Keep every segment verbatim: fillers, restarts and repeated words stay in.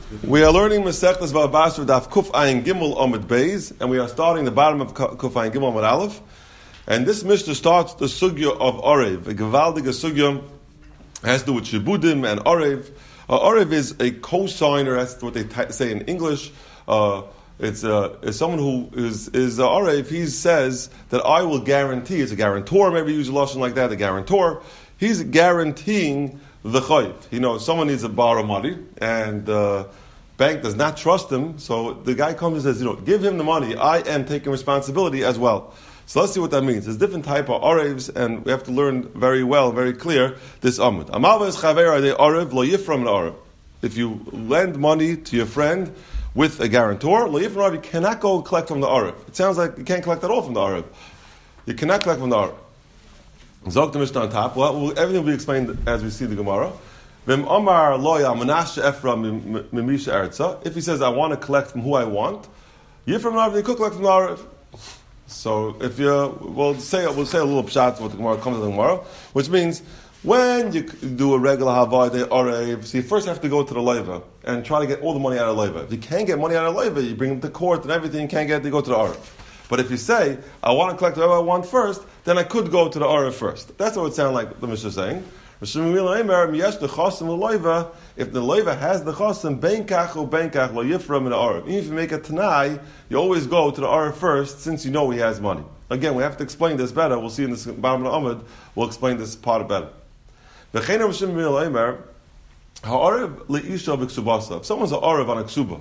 We are learning Masechtas Bava Basra Daf Kuf Ayin Gimel Amud Beis, and we are starting the bottom of Kuf Ayin Gimel Amud Aleph. And this Mishnah starts the sugya of Orev. A Gevaldige sugya has to do with Shibudim and Orev. Uh, Orev is a co-signer. That's what they t- say in English. Uh, it's, uh, it's someone who is is uh, Orev. He says that I will guarantee. It's a guarantor. Maybe use a lashon like that. A guarantor. He's guaranteeing the chayv. You know, someone needs to borrow money, and uh, bank does not trust him. So the guy comes and says, you know, give him the money. I am taking responsibility as well. So let's see what that means. There's different type of orevs, and we have to learn very well, very clear this amud. Amalva is chaver de orev lo yifram an orev. If you lend money to your friend with a guarantor, lo yifram orev, you cannot go and collect from the orev. It sounds like you can't collect at all from the orev. You cannot collect from the orev. Zog the Mishnah on top. Well, everything will be explained as we see the Gemara. Vim Omar loya manashe efra mimisha eretza. If he says I want to collect from who I want, yifram an orev, you could collect from the orev. So if you we'll say we'll say a little pshat what the Gemara comes to the Gemara, which means when you do a regular havai orev, so you first have to go to the leiva and try to get all the money out of leiva. If you can't get money out of leiva, you bring them to court and everything. You can't get, you go to the orev. But if you say I want to collect whatever I want first, then I could go to the orev first. That's what it sounds like the Mishnah is saying. If the leiva has the chosim, ben kach or ben kach lo yifram in the orev. Even if you make a tanai, you always go to the orev first, since you know he has money. Again, we have to explain this better. We'll see in this bottom of the Amud. We'll explain this part better. If someone's an orev on a ksuba,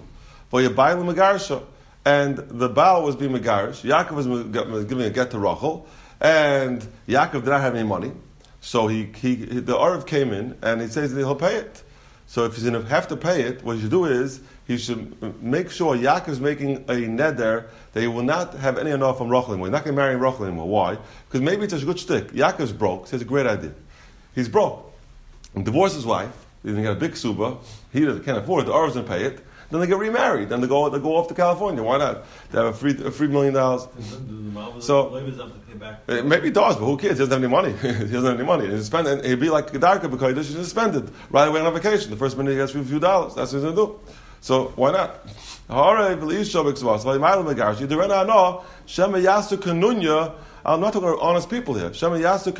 and the Baal was being megarish, Yaakov was giving a get to Rachel, and Yaakov did not have any money. So he, he, the Orev came in, and he says that he'll pay it. So if he's going to have to pay it, what he should do is, he should make sure Yaakov is making a neder that he will not have any enough from Rachel anymore. He's not going to marry Rachel anymore. Why? Because maybe it's a good shtick. Yaakov's broke, so it's a great idea. He's broke. He divorced his wife, he's going to get a big suba, he can't afford it, the Orev's going to pay it, then they get remarried, then they go they go off to California. Why not? They have a free a free million dollars. So uh, maybe he does, but who cares? He doesn't have any money. He doesn't have any money. He'll spend it. He'd be like Gedarka because he doesn't spend it right away on vacation. The first minute he gets a few dollars. That's what he's going to do. So why not? I'm not talking about honest people here. You do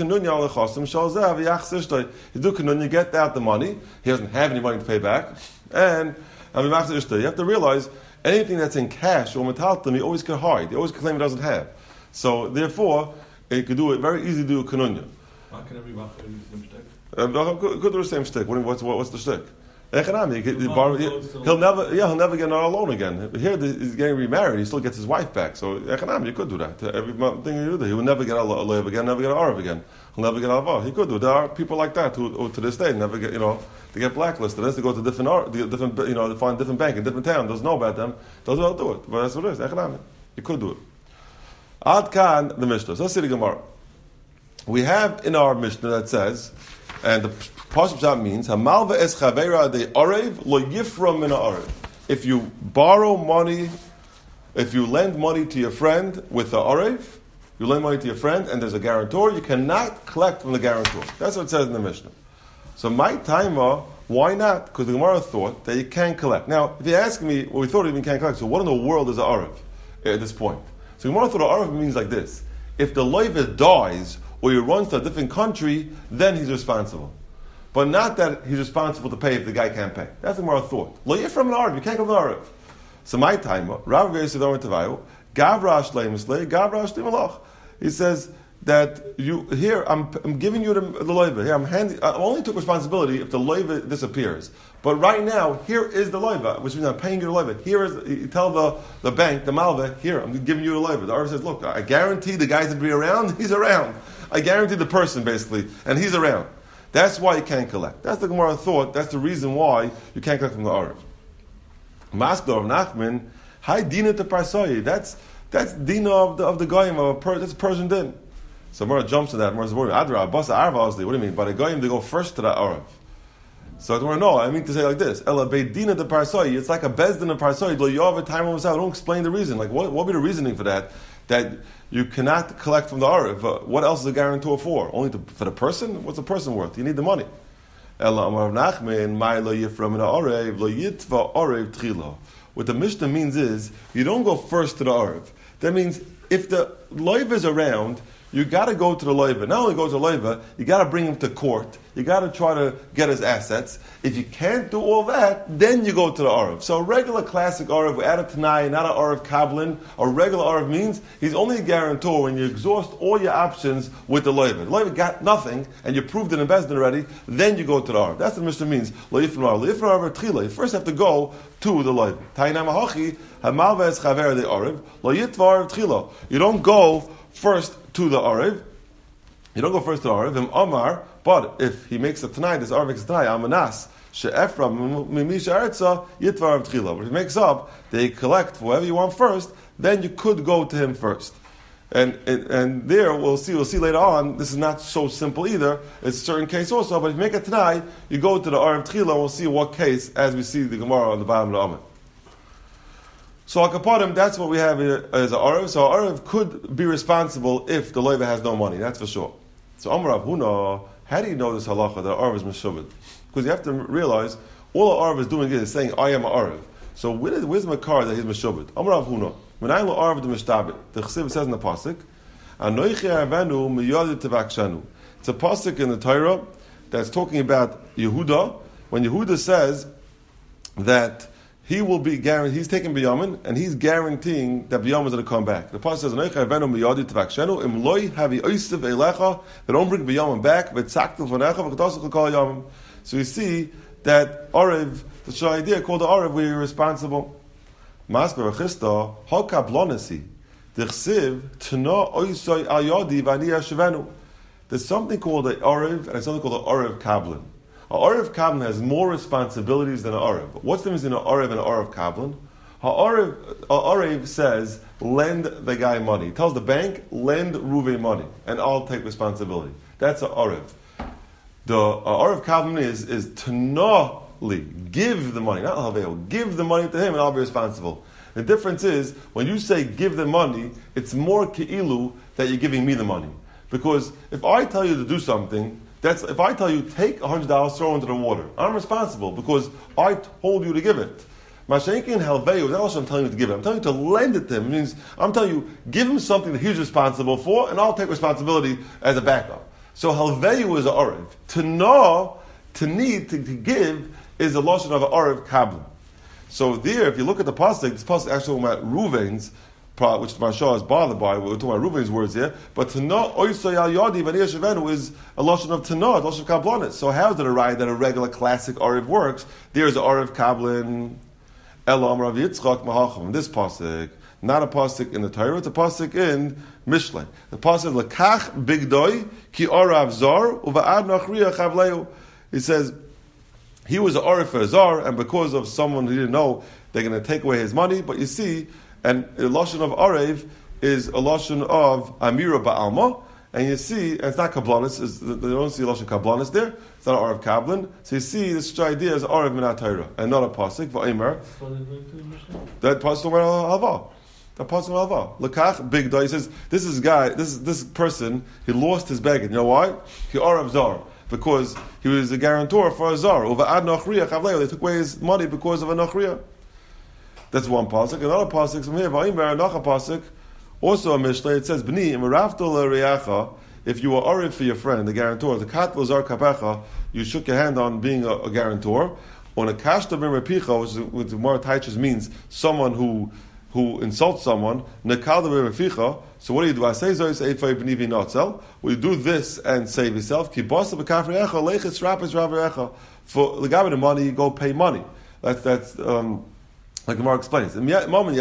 kanunya, get out the money. He doesn't have any money to pay back, and you have to realize anything that's in cash or metalton, he always can hide. He always can claim he doesn't have. So therefore, he could do it very easy to do a kanunya. Why can every Bachar use the same shtick? Uh, could, could do the same shtick. What, what's, what, what's the shtick? Economic. He, he borrow, he, he'll never, yeah, he'll never get another loan again. Here, he's getting remarried. He still gets his wife back. So economic, you could do that. Every thing you do, he will never get a lev again, never get an arav again. He'll never get an arav. He could do. There are people like that who, who to this day, never get, you know, they get blacklisted. They go to different, different, you know, they find different bank in different town. Doesn't know about them. Doesn't well do it. But that's what it is. Economic. You could do it. Ad kan the Mishnah. So let's see the Gemara. We have in our Mishnah that says, and the Pasuk Pshat means Hamalva es chavera de orev lo yifram min orev. If you borrow money, if you lend money to your friend with the orev, you lend money to your friend, and there's a guarantor, you cannot collect from the guarantor. That's what it says in the Mishnah. So my timer, why not? Because the Gemara thought that you can collect. Now, if you ask me, well, we thought you even can't collect. So what in the world is an orev at this point? So the Gemara thought an orev means like this: if the loiva dies or he runs to a different country, then he's responsible. But not that he's responsible to pay if the guy can't pay. That's the Gemara thought. Lo yifram an arav, you can't go to the arav. So my timer, Rav Geisidor Tavayu, Gavra Shleim Slay, Gavra Shleim Malach. He says that you here I'm, I'm giving you the, the loiva. Here I'm handing. I only took responsibility if the loiva disappears. But right now, here is the loiva, which means I'm paying you the loiva. Here is you tell the, the bank, the malva, here I'm giving you the loiva. The arav says, look, I guarantee the guy's gonna be around. He's around. I guarantee the person basically, and he's around. That's why you can't collect. That's the Gemara thought. That's the reason why you can't collect from the Arav. Maskor of Nachman, hi dina to parsoyi. That's that's dina of the of the goyim of a per, that's a Persian din. So Gemara jumps to that. Gemara's worried. Adra basa arva. What do you mean? By the goyim they go first to the Arav. So I don't know. I mean to say like this. Ela beidina to parsoyi. It's like a bezdin of parsoyi. Lo yov time on Don't explain the reason. Like what what would be the reasoning for that? That you cannot collect from the Arav. Uh, what else is a guarantor for? Only to, for the person? What's the person worth? You need the money. Ela Amar Nachman, my lo yifram in Arev, lo yitva Arev tchila. What the Mishnah means is, you don't go first to the Arev. That means, if the loiva is around, you got to go to the loiva. Not only go to the loiva, you got to bring him to court. You got to try to get his assets. If you can't do all that, then you go to the Arev. So a regular classic Arev, we add a Tanai, not an Arev Kablin. A regular Arev means he's only a guarantor when you exhaust all your options with the loiva. The loiva got nothing, and you proved it in Bezdin already, then you go to the Arev. That's what the Mishnah means. Lo yifran Arev. Lo yifran Arev tchila. You first have to go to the loiva. Tainam hachi, hamalva es chaver de Arev. Lo yitva Arev tchila. You don't go first to the Arev. You don't go first to the Arev. Im Omar, but if he makes a Tanai, this Arev makes a Tanai, Amanas, She'efra, Mimisha Eretza, Yitva Arev Tchila. But he makes up, they collect whoever you want first, then you could go to him first. And, and and there, we'll see, we'll see later on, this is not so simple either. It's a certain case also, but if you make a Tanai, you go to the Arev Tchila, and we'll see what case, as we see the Gemara on the bottom of the Amid. So Akapadim, that's what we have here as an Arev. So Arev could be responsible if the loiva has no money, that's for sure. So Amar Rav Huna, how do you know this halacha that Arev is Meshubed? Because you have to realize, all the Arev is doing is saying, I am an Arev. So where is, where's my car that he's Meshubed? Amar Rav Huna, when I lo Arev the Meshtabit, the Chesiv says in the Pasuk, Anoichi Arvenu miyadi tevakshanu. It's a Pasuk in the Torah that's talking about Yehuda, when Yehuda says that he will be guaranteed, he's taking Binyamin, and he's guaranteeing that Binyamin is going to come back. The Pasuk says, Anoichi Arvenu miyadi tevakshanu, im loi havi oisiv eilecha, they don't bring Binyamin back, v'tzaktu v'necha, v'katosach l'kol yamim. So you see that Arev, the Shah idea called the Arev, where you're responsible. Masber Achista, Hakablonesi, Dichsiv, Tno Oisoi Ayodi, Vani Ashevenu. There's something called the Arev, and something called the Arev Kablin. A Arev Kablin has more responsibilities than an Arev. What's the difference in an Arev and an Arev Kablin? A Arev, a Arev says, lend the guy money. He tells the bank, lend Ruve money, and I'll take responsibility. That's an Arev. The uh, Arev Kablin is, is Tnoli, give the money, not Halveo, give the money to him and I'll be responsible. The difference is, when you say give the money, it's more Ke'ilu that you're giving me the money. Because if I tell you to do something, that's if I tell you, take one hundred dollars, throw it into the water, I'm responsible because I told you to give it. Mashenkin Halveo, that's also I'm telling you to give it. I'm telling you to lend it to him. It means I'm telling you, give him something that he's responsible for and I'll take responsibility as a backup. So Halveu is an Arev. To know, to need, to, to give, is a lotion of an Arev Kablin. So there, if you look at the pasuk, this pasuk actually talking about Ruvain's, which Maharsha is bothered by. We're talking about Ruvain's words here. But to know, Oisay Al Yadi V'Niyah Shevenu is a lotion of to know, a lotion of Kablanis. So how is it a right that a regular classic Arev works? There's an Arev Kablin, Elam Rav Yitzchak Mahacham. This pasuk. Not a pasuk in the Torah, it's a pasuk in Mishlei. The pasuk lekach bigdoi ki orav zar uva'ad nachriya chavleu. He says he was an orav for a zar, and because of someone who didn't know, they're going to take away his money. But you see, and a lashon of orav is a lashon of amira ba'alma, and you see, and it's not kablanis. It's, they don't see a lashon kablanis there. It's not an orav kablin. So you see, this idea is orav minat Torah and not a pasuk. Va'imar. That pasuk went al halva. The pasuk alva. Lekach big day. He says this is guy. This is this person. He lost his baggage. You know why? He arav zar because he was a guarantor for a zar. Over ad nachriya chavlei. They took away his money because of a nachriya. That's one pasuk. Another pasuk from here. Va'imar another pasuk. Also a mishlei. It says b'ni imarafto l'reyacha. If you were arav for your friend, the guarantor, the katlo zar kapecha, you shook your hand on being a, a guarantor. On a kashta b'repicha, which, which the Gemara Taichas means someone who. who insults someone, so what do you do? I say well, you do this and save yourself. For the money, you go pay money. That's that's um, like the Gemara explains. Open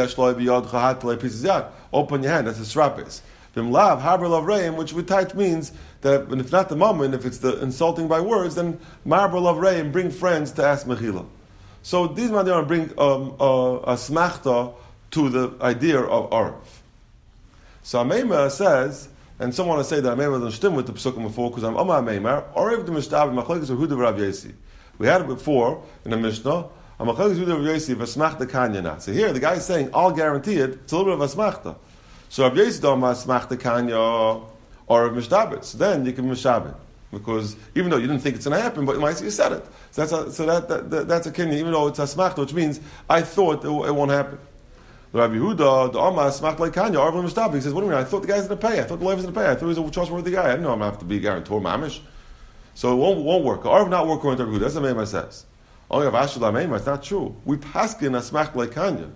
your hand. That's a srapis. Which with touch means that if not the moment, if it's the insulting by words, then marble of reim, bring friends to ask mechila. So these man bring um, uh, a smachta to the idea of Arev. So Ameimah says, and some want to say that Ameimah doesn't stem with the Pesukim before, because I'm Amma Ameimah, Arev the Mishtab, Machlekes Yehuda Rav Yesi. We had it before in the Mishnah, Machlekes Yehuda Rav Yesi, V'smachta Kanyana. So here, the guy is saying, I'll guarantee it, it's a little bit of a smachta. So Rav Yesi don't Smachta Kanya, Arev Mishtabit. So then you can Mishabit. Because even though you didn't think it's going to happen, but you said it. So that's a, so that, that, that that's a kinyan, even though it's a smachta, which means I thought it, it won't happen. The Rabbi Yehuda, the Amma smachta like Kanya, Arvim Mishtab. He says, what do you mean? I thought the guy's going to pay. I thought the lawyer was going to pay. I thought he was a trustworthy guy. I didn't know I'm going to have to be a guarantor mamish. So it won't, won't work. Arv not work according to Rabbi Yehuda. That's what Meimar says. Only of Ashla Meimar, it's not true. We paskin a smachta like Kanya.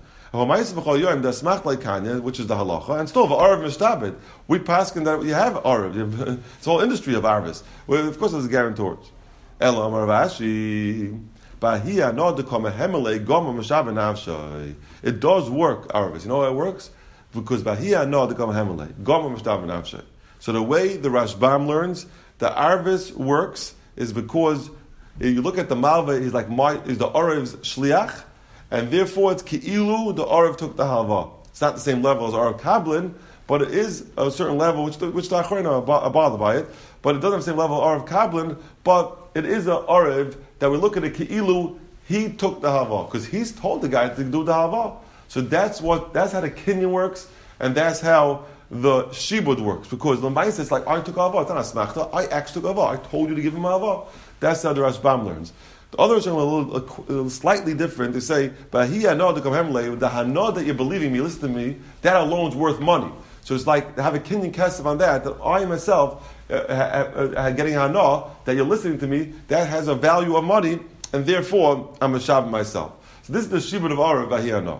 Which is the halacha, and still the arav mishtabed. We paskin that you have arav. It's a whole industry of arvis. Well, of course, there's guarantors. Ela amar Rashi, bahia no dekama hemele goma mishabe nafshay. It does work arvis. You know how it works? Because bahia no dekama hemele goma mishabe nafshay. So the way the Rashbam learns the arvis works is because you look at the malva. He's like my is the arav's shliach. And therefore, it's ki'ilu, the Arav took the halva. It's not the same level as Arav Kablin, but it is a certain level, which the, which the Achronim are bothered by it, but it doesn't have the same level as Arav Kablin, but it is an Arav that we look at a ki'ilu, he took the halva, because he's told the guy to do the halva. So that's what, that's how the kinyan works, and that's how the shibud works, because the Maisa is like, I took halva, it's not a smachta, I actually took halva, I told you to give him halva. That's how the Rashbam learns. The others are a little, a, a little slightly different. They say, "But he I know to come hemle the hana that you're believing me, listen to me. That alone is worth money." So it's like to have a kinyan kesef on that. That I myself uh, uh, uh, getting hana that you're listening to me. That has a value of money, and therefore I'm a shav myself. So this is the shibud of Arav Vahiyana.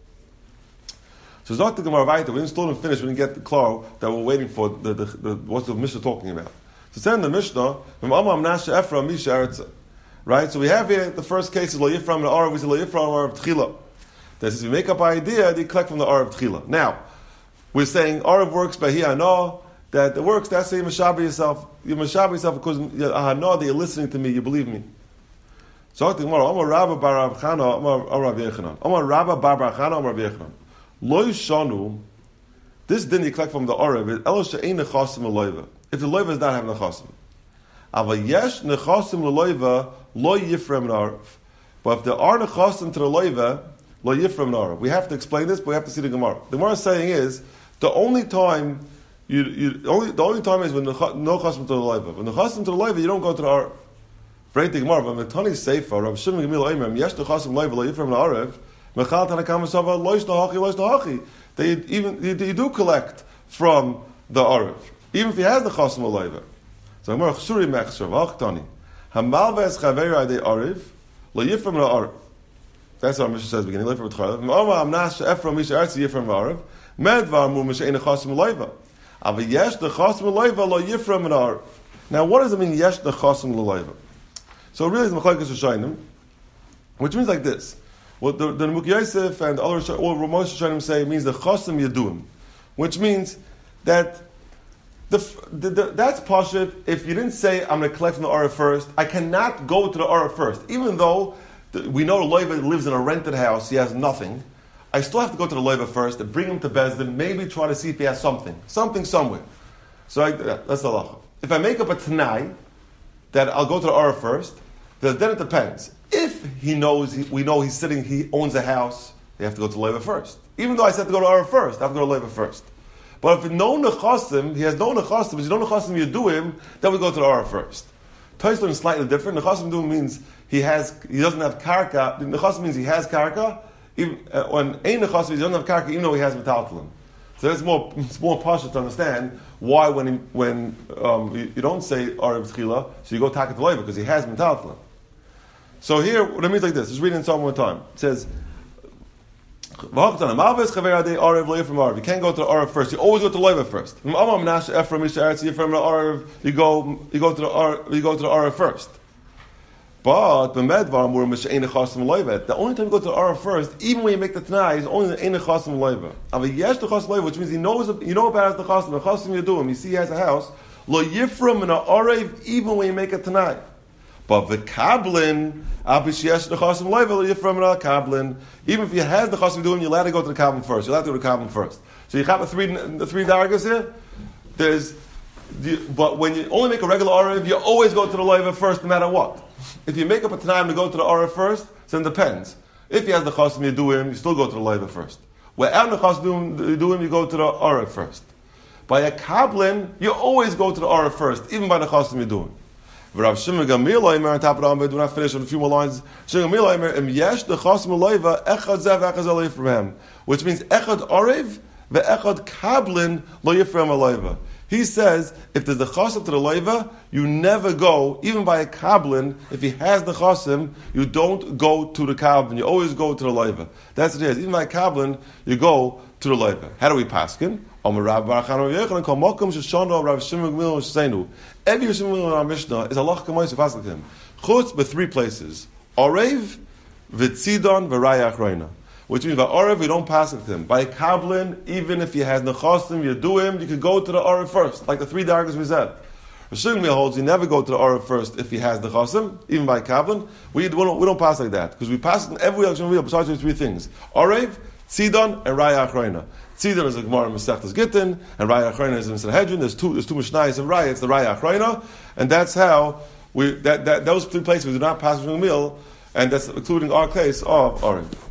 So Zot the Gemara Vayta. We didn't still didn't finish. We didn't get the klar that we're waiting for. The, the, the what's the Mishnah talking about? So send the Mishnah from Amam Nasha Ephra Misha Eretz. Right, so we have here the first case is lo yifram the arav. We say lo yifram arav tchila. That is, if you make up an idea, they collect from the arav tchila. Now, we're saying arav works by hi ano. That it works. That's how you mashabi yourself. You mashabi yourself because ano that you're listening to me. You believe me. So I think more. Amar Rabba bar Rav Chana. Amar Rav Yechanan. Amar Rabba bar Rav Chana. Amar Rav Yechanan. Lo yishanu. This din you collect from the arav. Elo she'ein nechasim loiva. If the loiva is not having nechasim. Ava yesh nechasim loiva. Lo yifrem narav. But if there are nechasim to the loiva, lo yifrem narav. We have to explain this, but we have to see the Gemara. The Gemara is saying is the only time you, you only the only time is when no nechasim to the loiva. When nechasim to the loiva, you don't go to the arav. Right, the Gemara. But Metani Seifa, Rav Shimon Gemil Oimem, yesh nechasim loiva lo yifrem narav. Mechal tanakam sava lo yish nahachi lo yish nahachi. They even you, you do collect from the arav, even if he has nechasim loiva. So Gemara chsuri mechsher v'achtani. Hamalves chaveira de ariv lo yifram lo ariv. That's what our Mishnah says beginning. Yifram t'charav. Ma'ama amnash efram misha artzi yifram ariv. Medvar mu misha ein chasim loiva. Ava yesh the chasim loiva lo yifram ariv. Now, what does it mean yesh the chasim loiva? So really, it's machlokes Rishonim, which means like this. What the the Muk Yosef and other or Ramosh Rishonim say means the chasim yaduim, which means that. The, the, the, that's pashut. If you didn't say I'm going to collect from the Arav first, I cannot go to the Arav first. Even though the, we know the loiva lives in a rented house, he has nothing, I still have to go to the loiva first and bring him to Bezdin, maybe try to see if he has something. Something somewhere. So I, that's the halacha. If I make up a Tanai that I'll go to the Arav first, then it depends. If he knows, he, we know he's sitting, he owns a house, you have to go to the loiva first. Even though I said to go to Arav first, I have to go to the loiva first. But if no nechasim, he has no nechasim, but you no nechasim you do him, then we go to the Arav first. Tosfos is slightly different. Nechasim do means he has, he doesn't have karka. Nechasim means he has karka. Even uh, when ein nechasim, he doesn't have karka, even though he has metaltalin. So it's more, it's more partial to understand why when he, when um, you, you don't say Arav tchila, so you go takat loiva because he has metaltalin. So here, what it means like this. Just read it in some more time. It says. You can't go to the Arav first. You always go to the loiva first. You go, you go to the Arav, you go to the Arav first. But the only time you go to the Arav first, even when you make the Tanai, is only the ein chasim loiva. Which means he knows, you know about the chasim. The chasim you do him. You see he has a house. Lo yifram in a Arav, even when you make a Tanai. But the kablin, abishiyesh the chasim loiva yifram in a kablin. Even if he has the chasim doing, you're allowed to go to the kablin first. You're allowed to go to the kablin first. So you have the three the three dargas here. There's, the, but when you only make a regular arav, you always go to the loiva first, no matter what. If you make up a time to go to the arav first, then it depends. If he has the chasim you do him, you still go to the loiva first. Wherever the chasim you do him, you go to the arav first. By a kablin, you always go to the arav first, even by the chasim you do him. Rav Shimon Gamliel Omer on top of the Amud. Do not finish on a few more lines. Shimon Gamliel Omer im yesh dechasim loiva echad zev echad zeh yifrem, which means echad orev ve'echad kablin lo yifrem loiva. He says if there's the chasim to the loiva, you never go even by a kablin. If he has the chasim, you don't go to the kablin. You always go to the loiva. That's what it is. Even by a kablin, you go to the loiva. How do we paskin? Every Rav Shimon Gamliel in our Mishnah is Allah Kamois Paskin. Chutz but three places: Orev, V'Tzidon, V'Raya Achrayna. Which means by Orev we don't pass it to him. By Kablin, even if he has nechasim, you do him, you could go to the Orev first, like the three dargahs we said. Rav Shimon Gamliel holds you never go to the Orev first if he has nechasim, even by Kablin. We don't, we don't pass like that because we pass it in every Rav Shimon Gamliel besides these three things: Orev, Tzidon, and Raya Achrayna. Tzidon is a Gemara in Masechtas Gittin, and Raya Achrayna is in Sanhedrin. There's two, there's two Mishnayos of Raya. It's the Raya Achrayna, and that's how we that, that those three places we do not pass from the meal, and that's including our case of Orev.